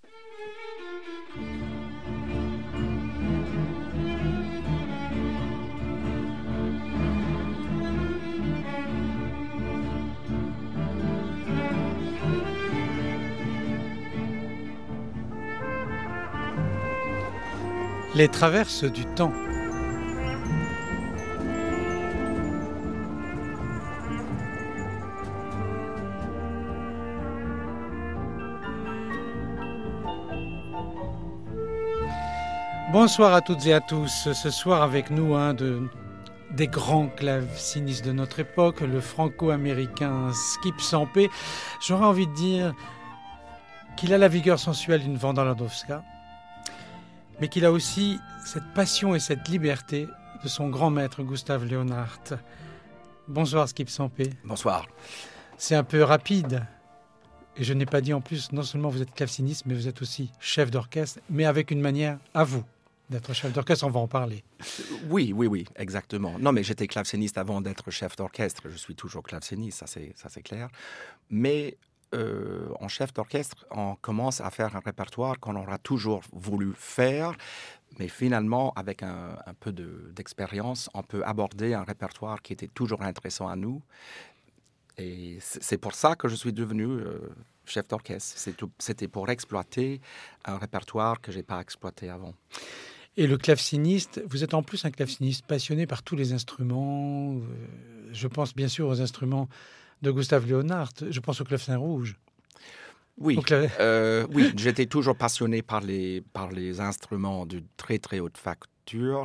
Les traverses du temps. Bonsoir à toutes et à tous. Ce soir avec nous des grands clavecinistes de notre époque, le franco-américain Skip Sampé. J'aurais envie de dire qu'il a la vigueur sensuelle d'une Wanda Landowska, mais qu'il a aussi cette passion et cette liberté de son grand maître Gustav Leonhardt. Bonsoir Skip Sampé. Bonsoir. C'est un peu rapide, et je n'ai pas dit en plus, non seulement vous êtes claveciniste, mais vous êtes aussi chef d'orchestre, mais avec une manière à vous d'être chef d'orchestre, on va en parler. Oui, exactement. Non, mais j'étais claveciniste avant d'être chef d'orchestre, je suis toujours claveciniste, ça c'est clair. Mais en chef d'orchestre, on commence à faire un répertoire qu'on aura toujours voulu faire, mais finalement, avec un peu d'expérience, on peut aborder un répertoire qui était toujours intéressant à nous. Et c'est pour ça que je suis devenu chef d'orchestre. C'était pour exploiter un répertoire que je n'ai pas exploité avant. Et le claveciniste, vous êtes en plus un claveciniste passionné par tous les instruments. Je pense bien sûr aux instruments de Gustav Leonhardt. Je pense au clavecin rouge. Oui, j'étais toujours passionné par les instruments de très très haute facture.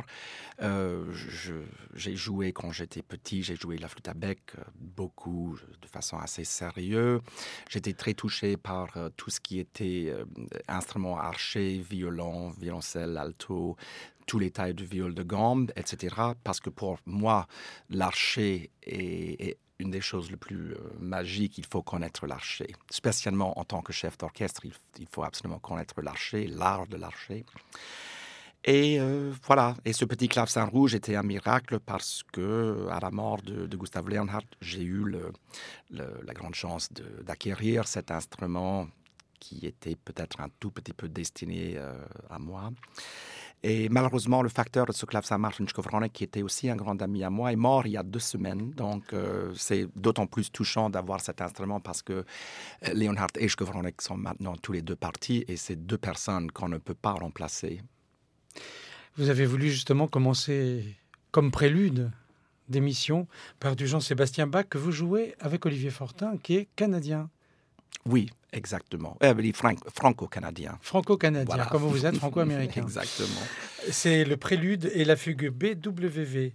J'ai joué quand j'étais petit, j'ai joué la flûte à bec beaucoup, de façon assez sérieuse. J'étais très touché par tout ce qui était instruments archés, violon, violoncelle, alto, tous les tailles de viol de gambe, etc. Parce que pour moi, l'archet est une des choses les plus magiques. Il faut connaître l'archet. Spécialement en tant que chef d'orchestre, il faut absolument connaître l'archet, l'art de l'archet. Et voilà. Et ce petit clavecin rouge était un miracle parce que, à la mort de Gustav Leonhardt, j'ai eu la grande chance d'acquérir cet instrument qui était peut-être un tout petit peu destiné à moi. Et malheureusement, le facteur de ce clavecin, Martin Skowronek, qui était aussi un grand ami à moi, est mort il y a 2 semaines. Donc, c'est d'autant plus touchant d'avoir cet instrument parce que Leonhardt et Skowronek sont maintenant tous les deux partis et c'est 2 personnes qu'on ne peut pas remplacer. Vous avez voulu justement commencer comme prélude d'émission par du Jean-Sébastien Bach que vous jouez avec Olivier Fortin, qui est canadien. Oui, exactement. Franco-canadien. Franco-canadien, Voilà. comme vous êtes franco-américain. Exactement. C'est le prélude et la fugue BWV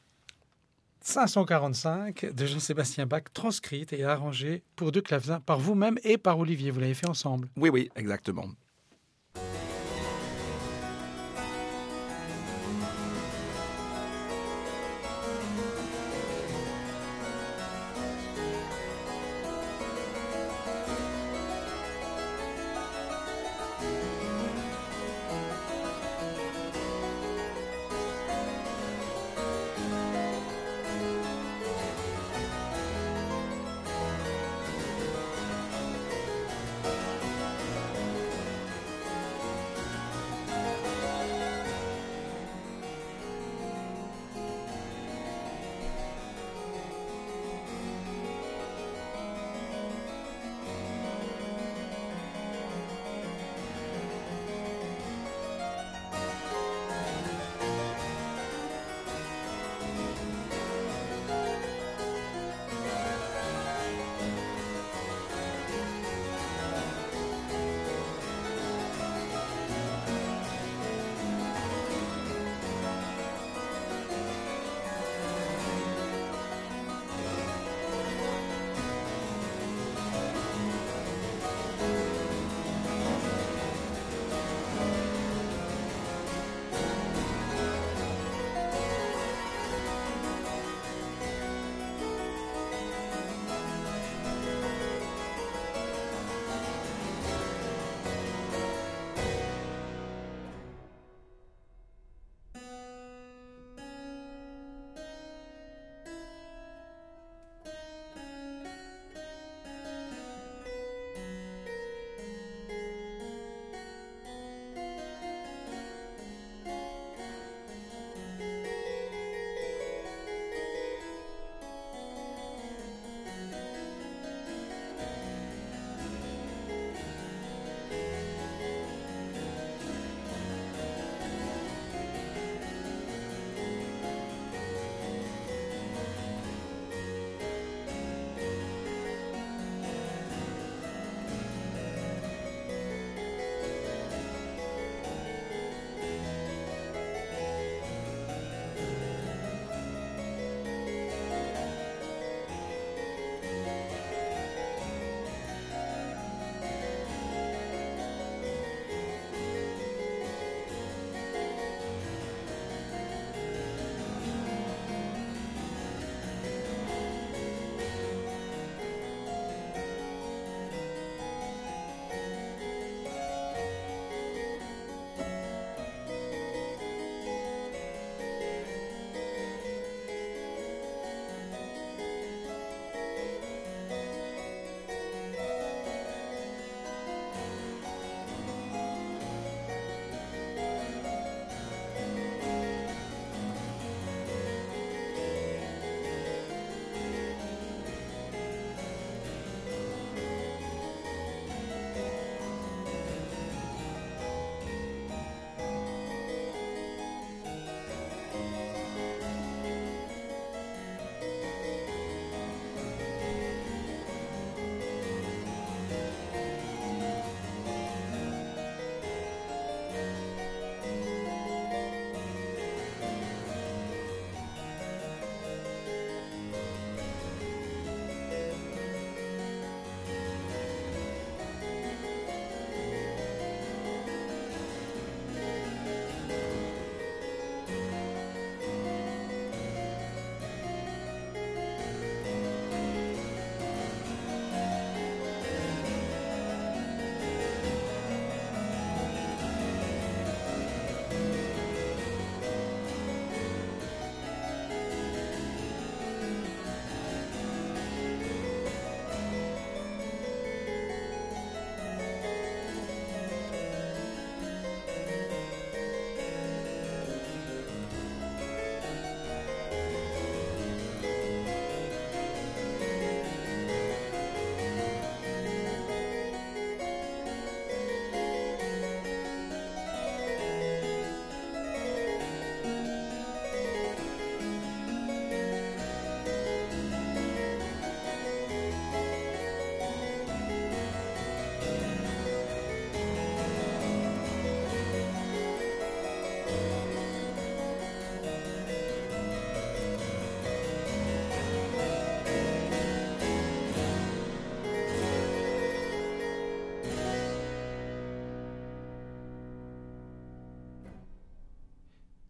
545 de Jean-Sébastien Bach, transcrite et arrangée pour 2 clavecins par vous-même et par Olivier. Vous l'avez fait ensemble. Oui, exactement.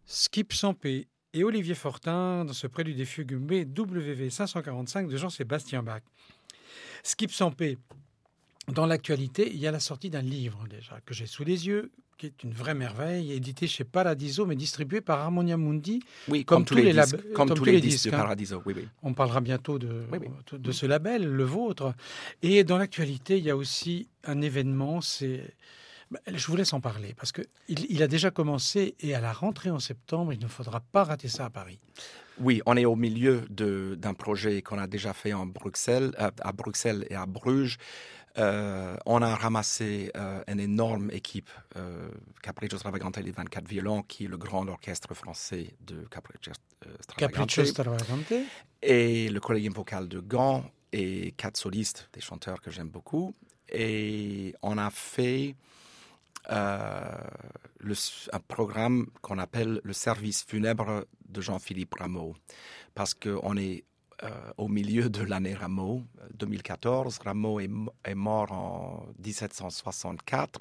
Skip Sampé et Olivier Fortin dans ce prélude des fugues BWV 545 de Jean-Sébastien Bach. Skip Sampé, dans l'actualité, il y a la sortie d'un livre déjà que j'ai sous les yeux, qui est une vraie merveille, édité chez Paradiso, mais distribué par Harmonia Mundi. Oui, comme tous les disques, comme tous les disques de hein. Paradiso. Oui, oui. On parlera bientôt Oui, oui. de ce label, le vôtre. Et dans l'actualité, il y a aussi un événement, je vous laisse en parler, parce qu'il a déjà commencé, et à la rentrée en septembre, il ne faudra pas rater ça à Paris. Oui, on est au milieu d'un projet qu'on a déjà fait à Bruxelles et à Bruges. On a ramassé une énorme équipe, Capriccio Stravagante et les 24 violons, qui est le grand orchestre français de Capriccio Stravagante. Et le collégium vocal de Gand, et 4 solistes, des chanteurs que j'aime beaucoup. Et on a fait un programme qu'on appelle le service funèbre de Jean-Philippe Rameau, parce qu'on est au milieu de l'année Rameau, 2014. Rameau est mort en 1764.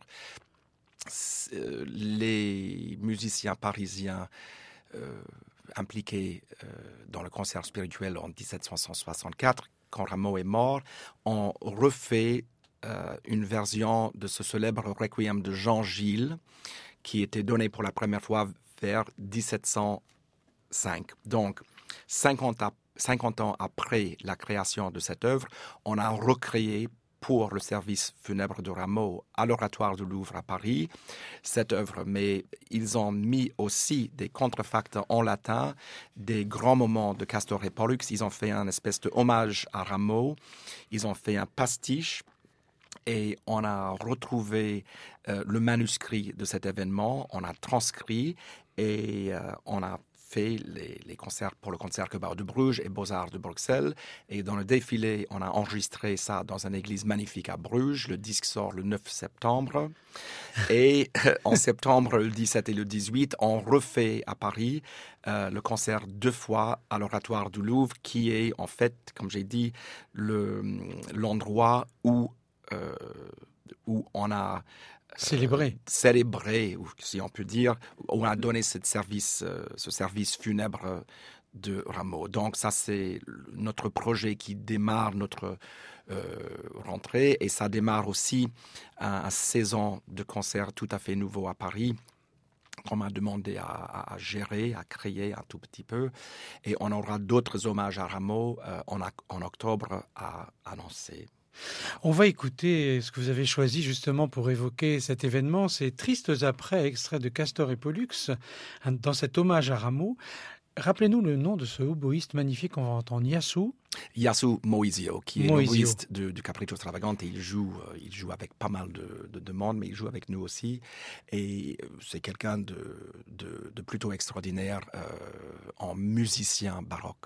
Les musiciens parisiens impliqués dans le concert spirituel en 1764, quand Rameau est mort, ont refait une version de ce célèbre requiem de Jean Gilles, qui était donné pour la première fois vers 1705. Donc, 50 ans après la création de cette œuvre, on a recréé pour le service funèbre de Rameau à l'Oratoire du Louvre à Paris cette œuvre. Mais ils ont mis aussi des contrefacts en latin, des grands moments de Castor et Pollux. Ils ont fait un espèce de hommage à Rameau. Ils ont fait un pastiche. Et on a retrouvé le manuscrit de cet événement, on a transcrit et on a fait les concerts pour le Concertgebouw de Bruges et Beaux-Arts de Bruxelles. Et dans le défilé, on a enregistré ça dans une église magnifique à Bruges. Le disque sort le 9 septembre. Et en septembre, le 17 et le 18, on refait à Paris le concert 2 fois à l'Oratoire du Louvre, qui est en fait, comme j'ai dit, l'endroit où on a célébré, ou si on peut dire, où on a donné ce service funèbre de Rameau. Donc ça, c'est notre projet qui démarre notre rentrée, et ça démarre aussi un saison de concerts tout à fait nouveau à Paris, qu'on m'a demandé à gérer, à créer un tout petit peu. Et on aura d'autres hommages à Rameau en octobre à annoncer. On va écouter ce que vous avez choisi justement pour évoquer cet événement, ces tristes après extraits de Castor et Pollux, dans cet hommage à Rameau. Rappelez-nous le nom de ce oboïste magnifique qu'on va entendre, Yasu Moisio, qui est l'oboïste du Capriccio Stravagante. Il joue avec pas mal de monde, mais il joue avec nous aussi. Et c'est quelqu'un de plutôt extraordinaire en musicien baroque.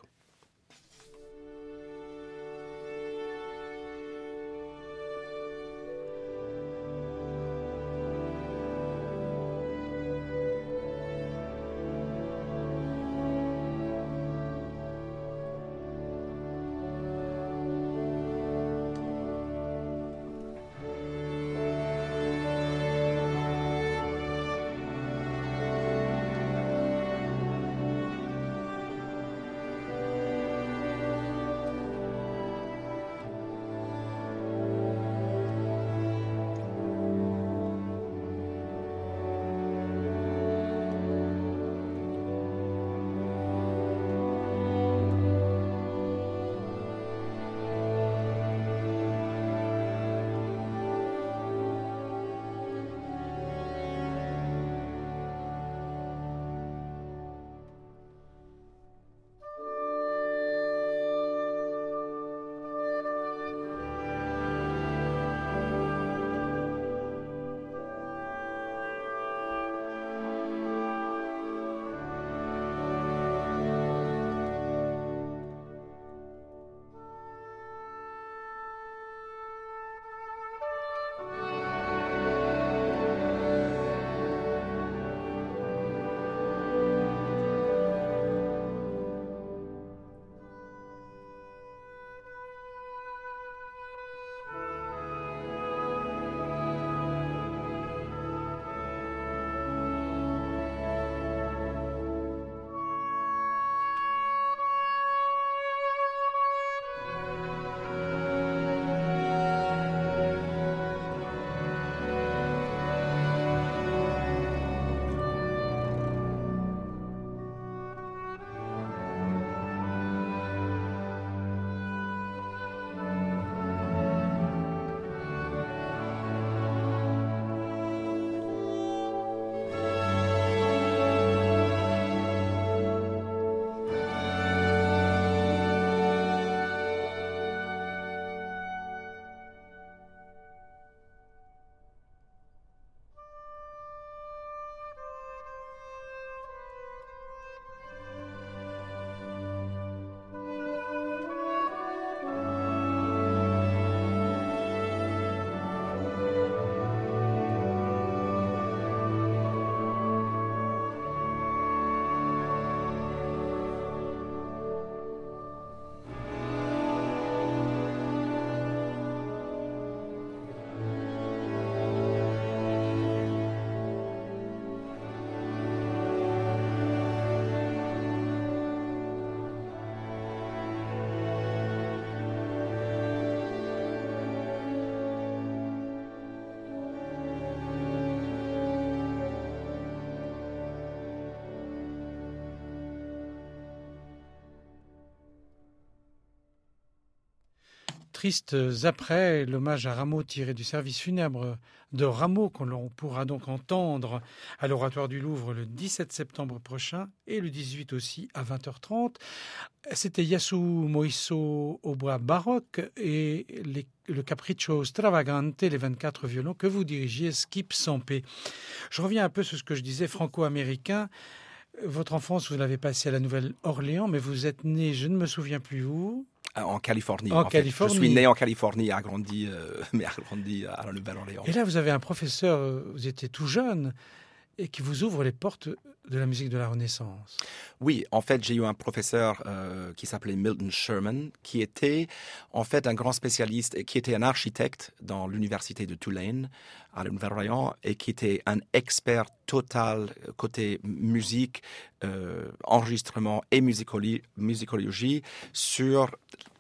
tristes après l'hommage à Rameau tiré du service funèbre de Rameau, que l'on pourra donc entendre à l'Oratoire du Louvre le 17 septembre prochain et le 18 aussi à 20h30. C'était Yasuo Moiso au bois baroque et le Capriccio Stravagante, les 24 violons que vous dirigiez, Skip Sampé. Je reviens un peu sur ce que je disais, franco-américain. Votre enfance, vous l'avez passée à la Nouvelle-Orléans, mais vous êtes né, je ne me souviens plus où. En Californie. En Fait. Californie. Je suis né en Californie, mais agrandi à la Nouvelle-Orléans. Et là, vous avez un professeur, vous étiez tout jeune, et qui vous ouvre les portes de la musique de la Renaissance. Oui, en fait, j'ai eu un professeur qui s'appelait Milton Sherman, qui était en fait un grand spécialiste, qui était un architecte dans l'université de Tulane, à la Nouvelle-Orléans, et qui était un expert total côté musique, enregistrement et musicologie sur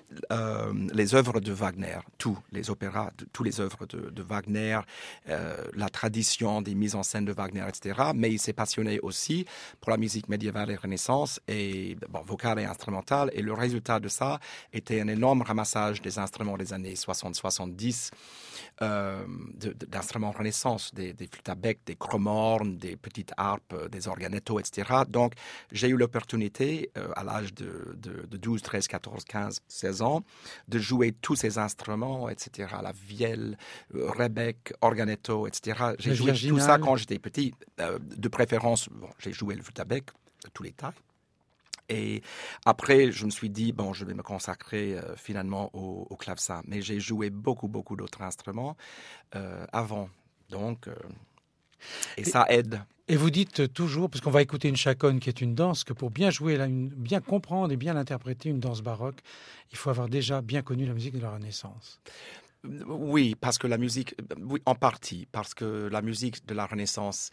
les œuvres de Wagner, tous les opéras, tous les œuvres de Wagner, la tradition des mises en scène de Wagner, etc. Mais il s'est passionné aussi pour la musique médiévale et Renaissance, et vocale et instrumentale. Et le résultat de ça était un énorme ramassage des instruments des années 60-70, d'instruments Renaissance, des flûtes à bec, des chromornes, des petites harpes, des organettos, etc. Donc, j'ai eu l'opportunité, à l'âge de 12, 13, 14, 15, 16 ans, de jouer tous ces instruments, etc. La vielle, rebec, organetto, etc. J'ai joué tout ça quand j'étais petit. De préférence, j'ai joué le flûte à bec de tous les tailles. Et après, je me suis dit, je vais me consacrer finalement au clavecin. Mais j'ai joué beaucoup d'autres instruments avant. Donc, et ça aide. Et vous dites toujours, parce qu'on va écouter une chaconne qui est une danse, que pour bien jouer, bien comprendre et bien l'interpréter, une danse baroque, il faut avoir déjà bien connu la musique de la Renaissance. Oui, parce que la musique, oui, en partie, parce que la musique de la Renaissance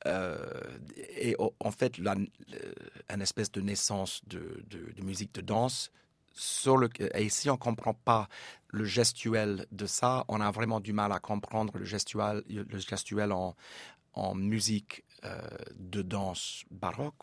est en fait une espèce de naissance de musique de danse. Et si on ne comprend pas le gestuel de ça, on a vraiment du mal à comprendre le gestuel en musique de danse baroque.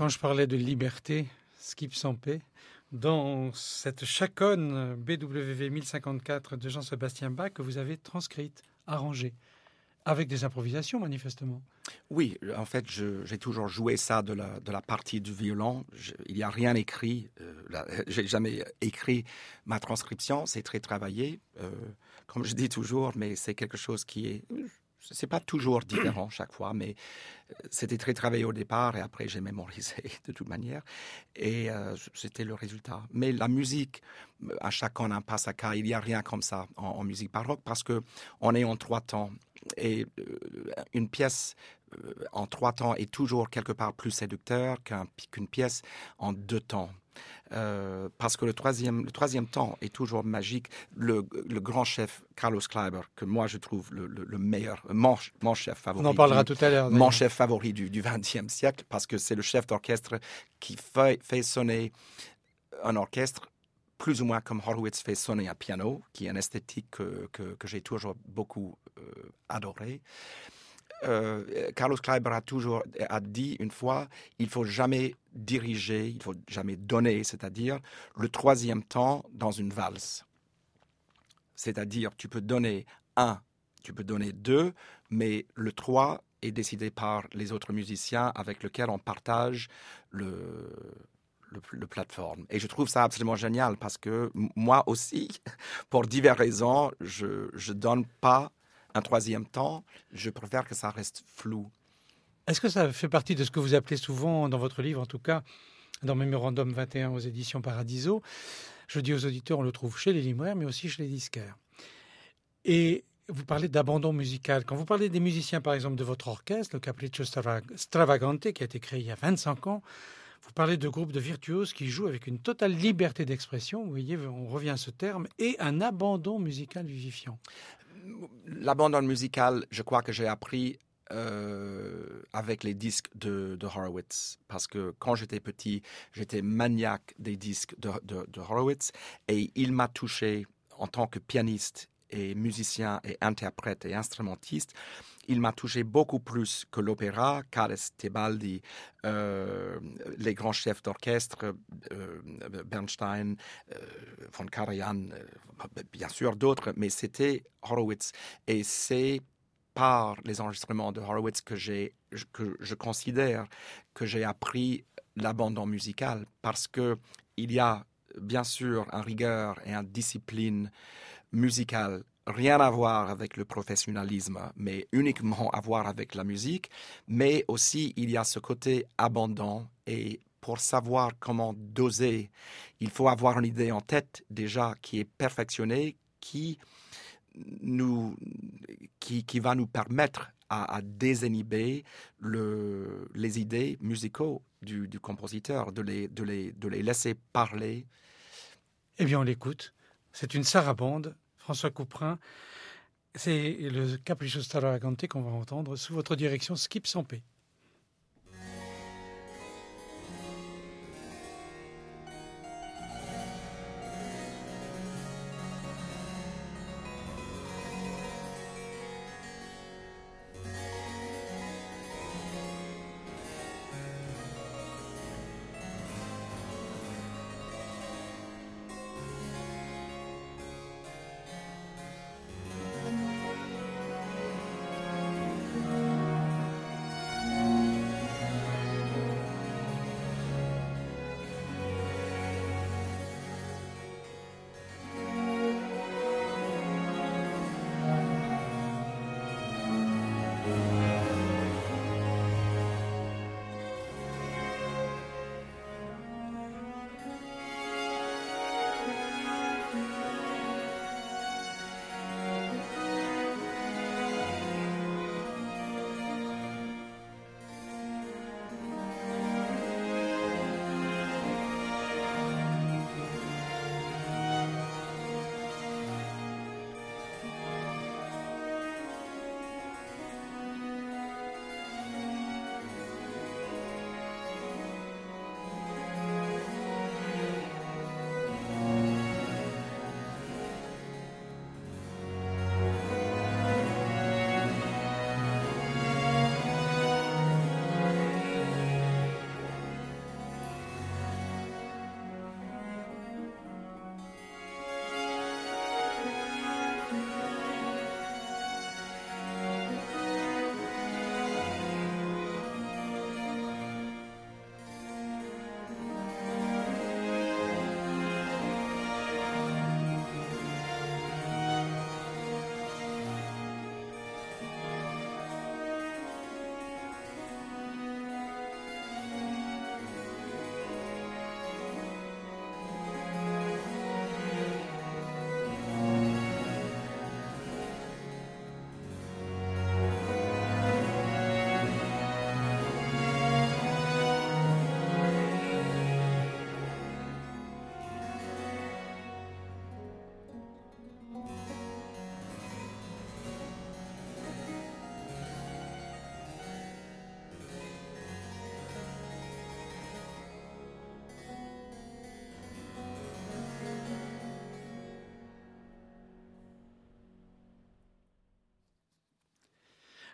quand je parlais de liberté, Skip Sampé, dans cette chaconne BWV 1054 de Jean-Sébastien Bach que vous avez transcrite, arrangée, avec des improvisations manifestement. Oui, en fait, j'ai toujours joué ça de la partie du violon. Il n'y a rien écrit. J'ai jamais écrit ma transcription. C'est très travaillé, comme je dis toujours, mais c'est quelque chose qui est... C'est pas toujours différent chaque fois, mais c'était très travaillé au départ et après j'ai mémorisé de toute manière et c'était le résultat. Mais la musique, à chacun un passacca, il n'y a rien comme ça en musique baroque parce que on est en 3 temps et une pièce en 3 temps est toujours quelque part plus séducteur qu'une pièce en 2 temps. Parce que le troisième temps est toujours magique. Le grand chef Carlos Kleiber, que moi je trouve le meilleur, mon chef favori. On en parlera tout à l'heure. Mon chef favori du XXe siècle, parce que c'est le chef d'orchestre qui fait sonner un orchestre plus ou moins comme Horowitz fait sonner un piano, qui est une esthétique que j'ai toujours beaucoup adoré. Carlos Kleiber a dit une fois, il faut jamais diriger, il faut jamais donner, c'est-à-dire le 3e temps dans une valse. C'est-à-dire, tu peux donner 1, tu peux donner 2, mais le 3 est décidé par les autres musiciens avec lesquels on partage le plateforme. Et je trouve ça absolument génial parce que moi aussi, pour diverses raisons, je donne pas un 3e temps, je préfère que ça reste flou. Est-ce que ça fait partie de ce que vous appelez souvent, dans votre livre en tout cas, dans Mémorandum 21 aux éditions Paradiso, je dis aux auditeurs, on le trouve chez les libraires, mais aussi chez les disquaires. Et vous parlez d'abandon musical. Quand vous parlez des musiciens, par exemple, de votre orchestre, le Capriccio Stravagante, qui a été créé il y a 25 ans, vous parlez de groupes de virtuoses qui jouent avec une totale liberté d'expression, vous voyez, on revient à ce terme, et un abandon musical vivifiant. L'abandon musical, je crois que j'ai appris avec les disques de Horowitz. Parce que quand j'étais petit, j'étais maniaque des disques de Horowitz et il m'a touché en tant que pianiste et musicien et interprète et instrumentiste. Il m'a touché beaucoup plus que l'opéra, Carles Tebaldi, les grands chefs d'orchestre, Bernstein, von Karajan, bien sûr d'autres, mais c'était Horowitz. Et c'est par les enregistrements de Horowitz que je considère que j'ai appris l'abandon musical, parce que il y a bien sûr une rigueur et une discipline musicale, rien à voir avec le professionnalisme, mais uniquement à voir avec la musique, mais aussi il y a ce côté abandon, et pour savoir comment doser, il faut avoir une idée en tête déjà qui est perfectionnée, qui va nous permettre à désinhiber les idées musicaux du compositeur, de les laisser parler. Eh bien, on l'écoute. C'est une sarabande, François Couperin. C'est le Capriccio Stravagante qu'on va entendre sous votre direction, Skip Sampé.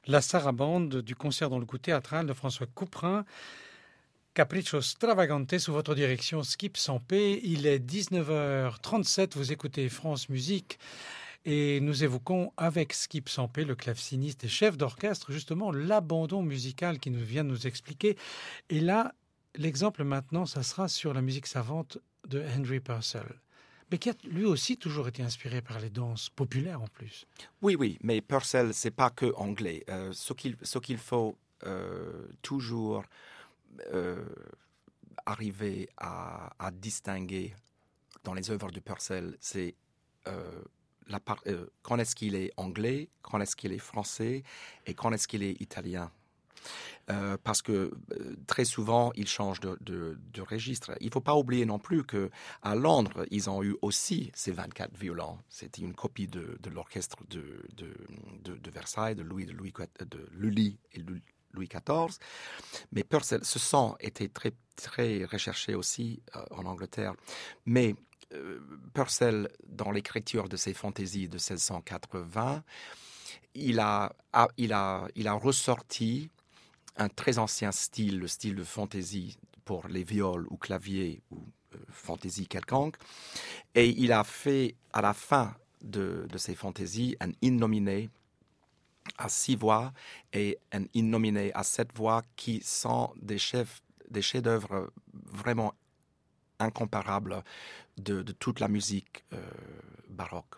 La sarabande du concert dans le goût théâtral de François Couperin. Capriccio Stravagante sous votre direction Skip Sampé. Il est 19h37, vous écoutez France Musique et nous évoquons avec Skip Sampé, le claveciniste et chef d'orchestre, justement l'abandon musical qui nous vient de nous expliquer. Et là, l'exemple maintenant, ça sera sur la musique savante de Henry Purcell, mais qui a lui aussi toujours été inspiré par les danses populaires en plus. Oui, mais Purcell, c'est pas que anglais. Ce qu'il faut toujours arriver à distinguer dans les œuvres de Purcell, c'est quand est-ce qu'il est anglais, quand est-ce qu'il est français et quand est-ce qu'il est italien. Parce que très souvent, ils changent de registre. Il ne faut pas oublier non plus qu'à Londres, ils ont eu aussi ces 24 violons. C'était une copie de l'orchestre de Versailles, de Lully et Louis XIV. Mais Purcell, ce son était très, très recherché aussi en Angleterre. Mais Purcell, dans l'écriture de ses fantaisies de 1680, il a ressorti un très ancien style, le style de fantaisie pour les viols ou claviers ou fantaisie quelconque. Et il a fait, à la fin de ces fantaisies, un in nomine à 6 voix et un in nomine à 7 voix qui sont des chefs-d'œuvre vraiment incomparables de toute la musique baroque.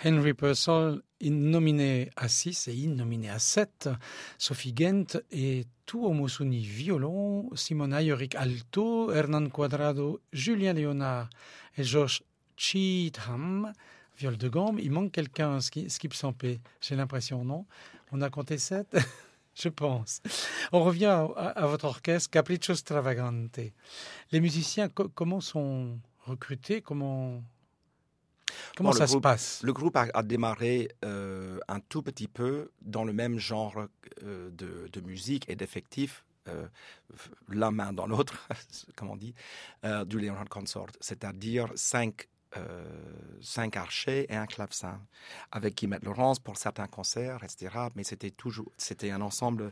Henry Purcell, nominé à 6 et nominé à 7. Sophie Gent et tout Omosuni violon, Simona Yorick alto, Hernan Cuadrado, Julien Léonard et Josh Cheatham, viol de gamme. Il manque quelqu'un, Skip Sampé, j'ai l'impression, non? On a compté 7. Je pense. On revient à votre orchestre, Capriccio Stravagante. Les musiciens, comment sont recrutés? Comment ça se passe? Le groupe a démarré un tout petit peu dans le même genre de musique et d'effectifs, la main dans l'autre, comme on dit, du Leonhard Consort, c'est-à-dire 5 archers et un clavecin, avec Guillemette Laurence pour certains concerts, etc. Mais c'était un ensemble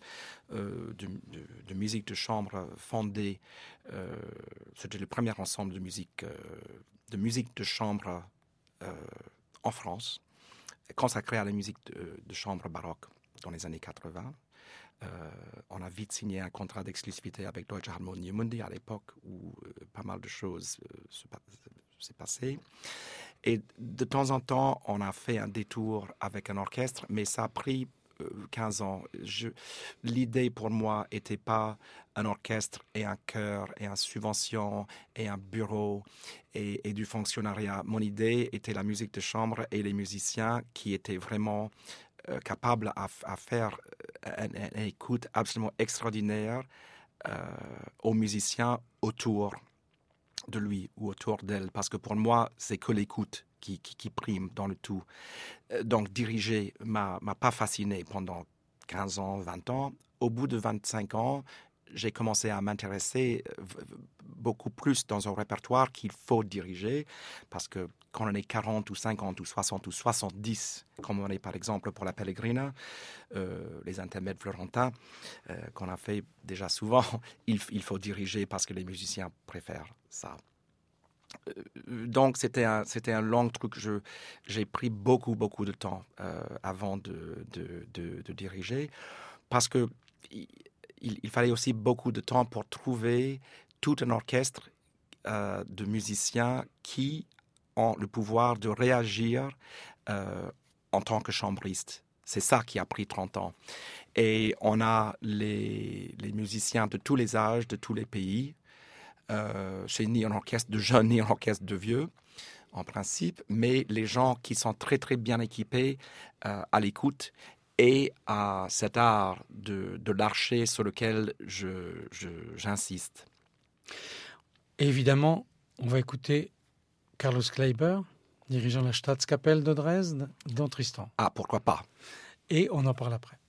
de musique de chambre fondé. C'était le premier ensemble de musique de chambre en France, consacré à la musique de chambre baroque dans les années 80. On a vite signé un contrat d'exclusivité avec Deutsche Harmonie Mundi à l'époque où pas mal de choses s'est passé. Et de temps en temps, on a fait un détour avec un orchestre, mais ça a pris 15 ans. L'idée pour moi n'était pas un orchestre et un chœur et une subvention et un bureau et du fonctionnariat. Mon idée était la musique de chambre et les musiciens qui étaient vraiment capables à faire une écoute absolument extraordinaire aux musiciens autour de lui ou autour d'elle, parce que pour moi, c'est que l'écoute qui prime dans le tout. Donc, diriger m'a pas fasciné pendant 15 ans, 20 ans. Au bout de 25 ans, j'ai commencé à m'intéresser beaucoup plus dans un répertoire qu'il faut diriger, parce que quand on est 40 ou 50 ou 60 ou 70, comme on est par exemple pour la Pellegrina, les intermèdes florentins, qu'on a fait déjà souvent, il faut diriger parce que les musiciens préfèrent ça. Donc c'était un long truc. J'ai pris beaucoup de temps avant de diriger, parce que il fallait aussi beaucoup de temps pour trouver tout un orchestre de musiciens qui ont le pouvoir de réagir en tant que chambriste. C'est ça qui a pris 30 ans. Et on a les musiciens de tous les âges, de tous les pays. C'est ni un orchestre de jeunes, ni un orchestre de vieux, en principe, mais les gens qui sont très bien équipés à l'écoute et à cet art de l'archer sur lequel j'insiste. Évidemment, on va écouter Carlos Kleiber, dirigeant la Staatskapelle de Dresde, dans Tristan. Ah, pourquoi pas. Et on en parle après.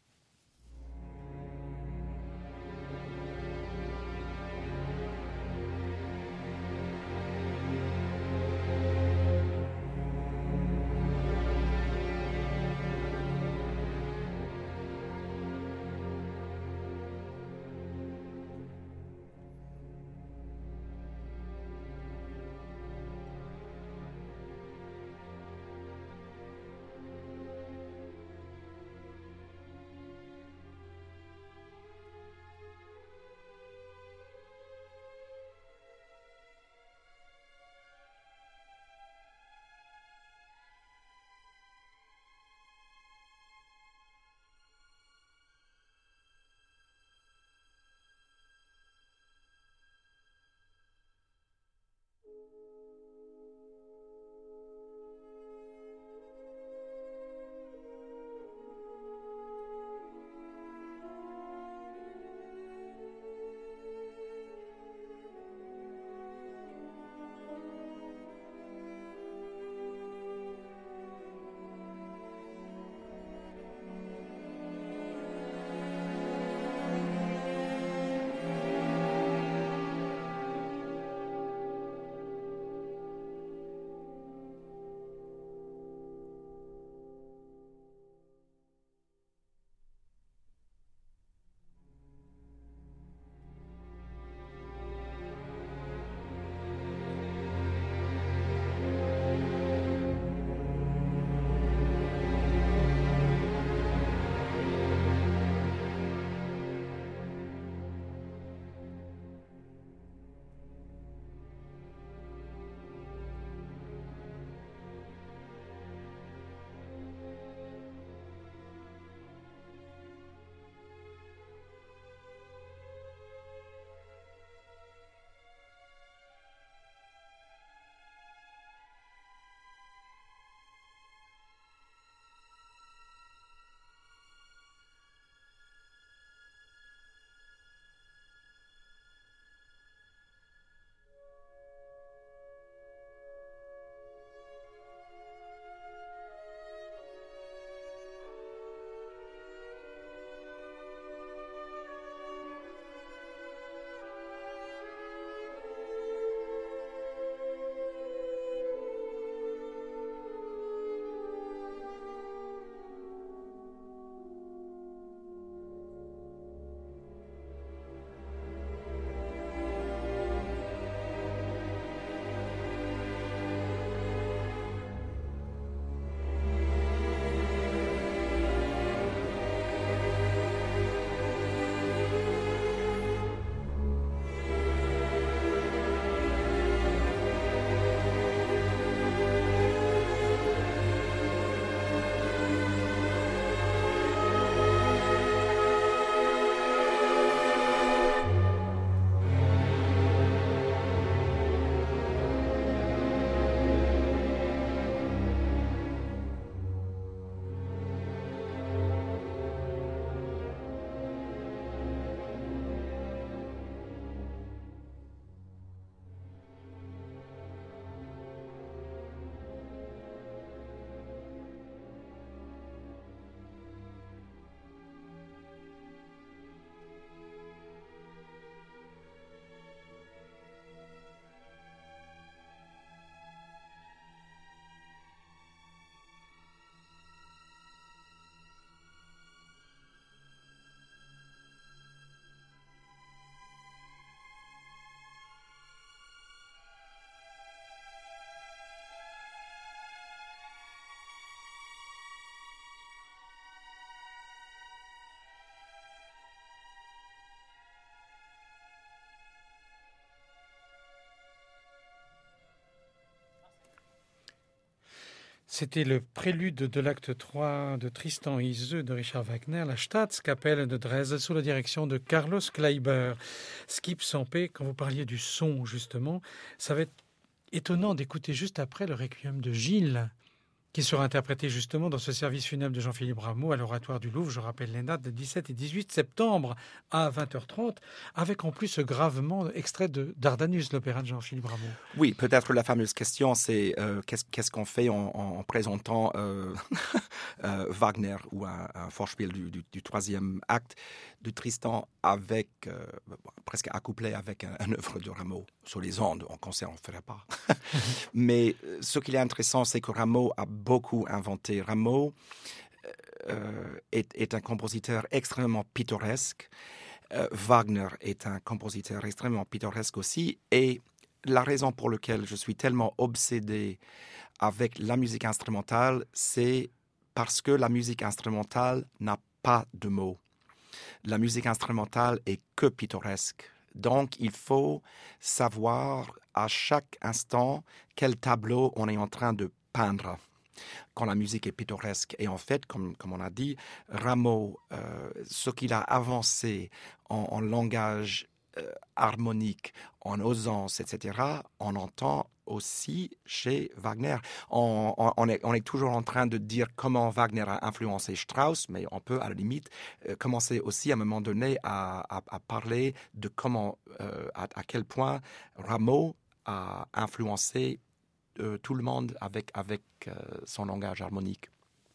C'était le prélude de l'acte 3 de Tristan et Iseult de Richard Wagner, la Staatskapelle de Dresde, sous la direction de Carlos Kleiber. Skip Sampé, quand vous parliez du son, justement, ça va être étonnant d'écouter juste après le Requiem de Gilles, qui sera interprété justement dans ce service funèbre de Jean-Philippe Rameau à l'Oratoire du Louvre. Je rappelle les dates de 17 et 18 septembre à 20h30, avec en plus ce gravement extrait de Dardanus, l'opéra de Jean-Philippe Rameau. Oui, peut-être la fameuse question, c'est qu'est-ce qu'on fait en présentant Wagner ou un Vorspiel du troisième acte de Tristan avec, presque accouplé avec un œuvre de Rameau sur les ondes. En concert, on ne ferait pas. Mais ce qui est intéressant, c'est que Rameau a beaucoup inventé. Rameau est un compositeur extrêmement pittoresque. Wagner est un compositeur extrêmement pittoresque aussi. Et la raison pour laquelle je suis tellement obsédé avec la musique instrumentale, c'est parce que la musique instrumentale n'a pas de mots. La musique instrumentale est que pittoresque. Donc, il faut savoir à chaque instant quel tableau on est en train de peindre quand la musique est pittoresque. Et en fait, comme on a dit, Rameau, ce qu'il a avancé en langage harmonique, en osance, etc., on entend aussi chez Wagner. On est toujours en train de dire comment Wagner a influencé Strauss, mais on peut à la limite commencer aussi à un moment donné à parler de comment, à quel point Rameau a influencé tout le monde avec son langage harmonique.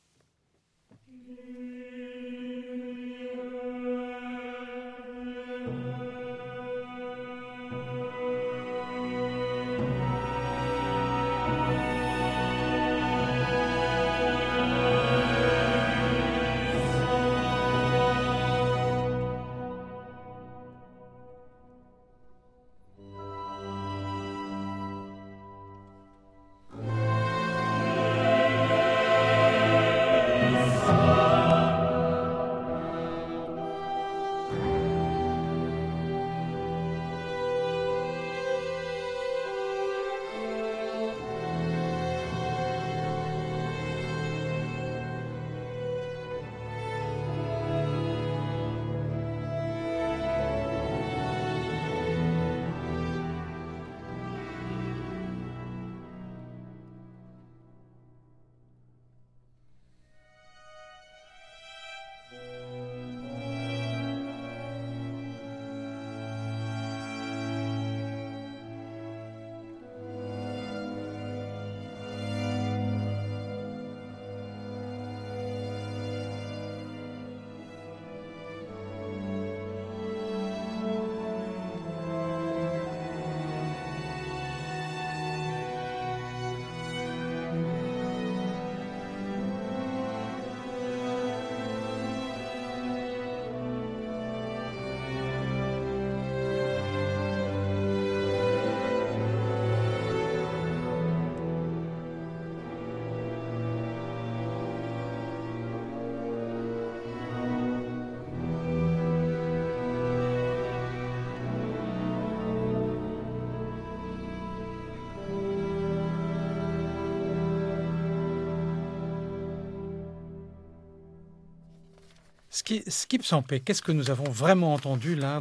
Skip Sampé, qu'est-ce que nous avons vraiment entendu là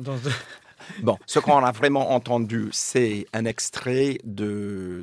Bon, ce qu'on a vraiment entendu, c'est un extrait du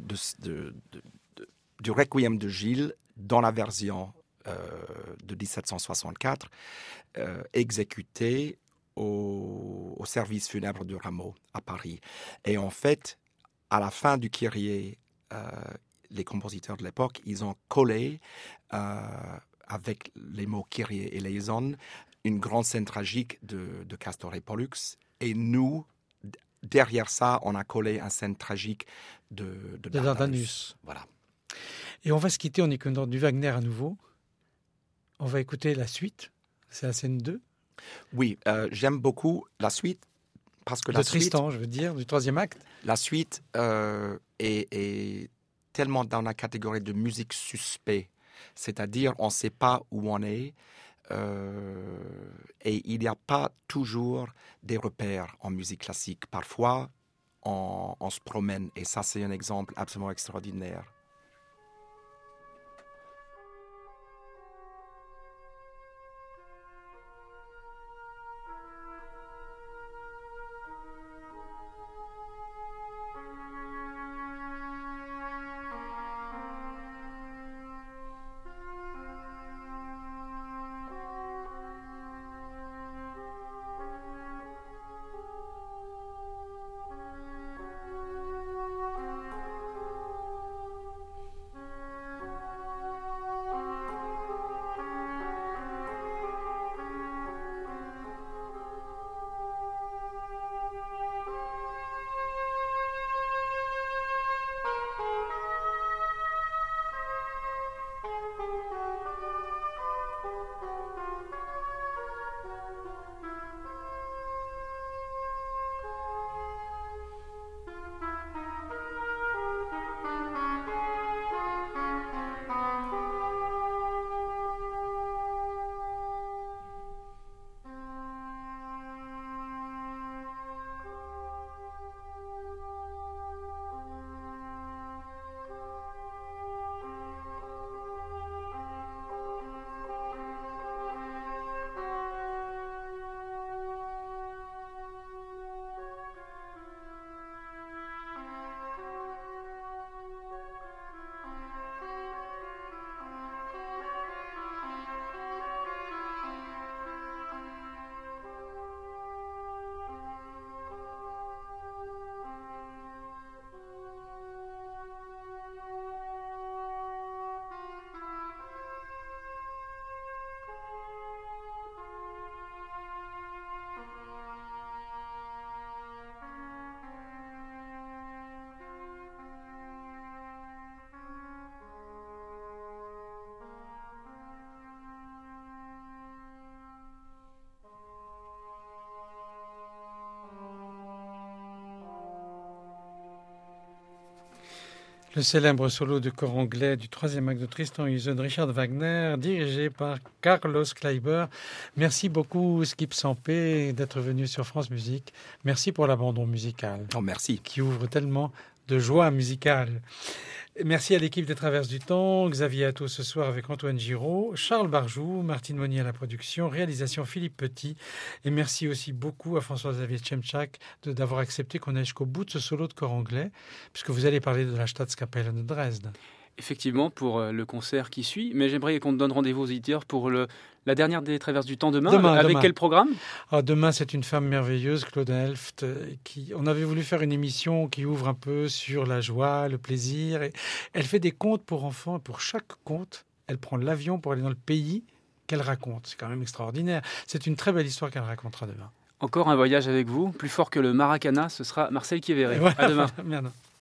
Requiem de Gilles dans la version de 1764, exécuté au service funèbre de Rameau à Paris. Et en fait, à la fin du Kyrie, les compositeurs de l'époque, ils ont collé avec les mots Kyrie et eleison une grande scène tragique de Castor et Pollux. Et nous, derrière ça, on a collé une scène tragique de Dardanus. Voilà. Et on va se quitter en écoutant du Wagner à nouveau. On va écouter la suite. C'est la scène 2. Oui, j'aime beaucoup la suite. Parce que de Tristan, je veux dire, du troisième acte. La suite est tellement dans la catégorie de musique suspect. C'est-à-dire, on ne sait pas où on est. Et il n'y a pas toujours des repères en musique classique. Parfois, on se promène. Et ça, c'est un exemple absolument extraordinaire. Le célèbre solo de corps anglais du troisième acte de Tristan et Isolde de Richard Wagner, dirigé par Carlos Kleiber. Merci beaucoup Skip Sampé d'être venu sur France Musique. Merci pour l'abandon musical. Oh, merci. Qui ouvre tellement de joie musicale. Merci à l'équipe des Traverses du Temps, Xavier Atto ce soir avec Antoine Giraud, Charles Barjou, Martine Monnier à la production, réalisation Philippe Petit. Et merci aussi beaucoup à François-Xavier Tchemchak d'avoir accepté qu'on aille jusqu'au bout de ce solo de corps anglais, puisque vous allez parler de la Staatskapelle de Dresde. Effectivement, pour le concert qui suit, mais j'aimerais qu'on te donne rendez-vous aux auditeurs pour la dernière des Traverses du Temps demain. Avec quel programme ? Demain, c'est une femme merveilleuse, Claude Helft, on avait voulu faire une émission qui ouvre un peu sur la joie, le plaisir. Et elle fait des contes pour enfants. Et pour chaque conte, elle prend l'avion pour aller dans le pays qu'elle raconte. C'est quand même extraordinaire. C'est une très belle histoire qu'elle racontera demain. Encore un voyage avec vous, plus fort que le Maracana, ce sera Marcel Quévéret. Voilà, à demain. Merde.